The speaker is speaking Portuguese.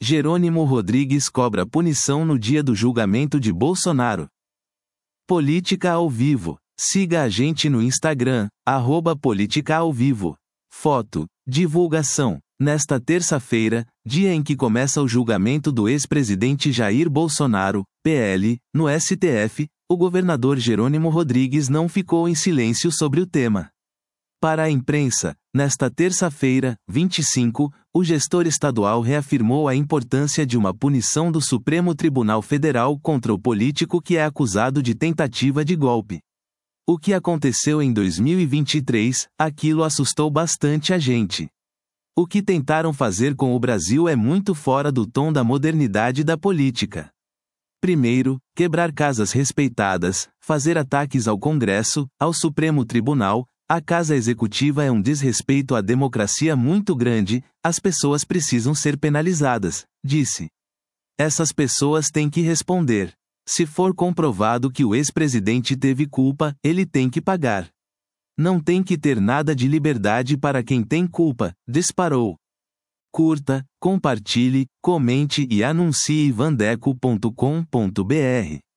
Jerônimo Rodrigues cobra punição no dia do julgamento de Bolsonaro. Política ao vivo. Siga a gente no Instagram, @políticaaovivo. Foto. Divulgação. Nesta terça-feira, dia em que começa o julgamento do ex-presidente Jair Bolsonaro, PL, no STF, o governador Jerônimo Rodrigues não ficou em silêncio sobre o tema. Para a imprensa, nesta terça-feira, 25, o gestor estadual reafirmou a importância de uma punição do Supremo Tribunal Federal contra o político que é acusado de tentativa de golpe. O que aconteceu em 2023, aquilo assustou bastante a gente. O que tentaram fazer com o Brasil é muito fora do tom da modernidade da política. Primeiro, quebrar casas respeitadas, fazer ataques ao Congresso, ao Supremo Tribunal. A Casa Executiva é um desrespeito à democracia muito grande, as pessoas precisam ser penalizadas, disse. Essas pessoas têm que responder. Se for comprovado que o ex-presidente teve culpa, ele tem que pagar. Não tem que ter nada de liberdade para quem tem culpa, disparou. Curta, compartilhe, comente e anuncie vandeco.com.br.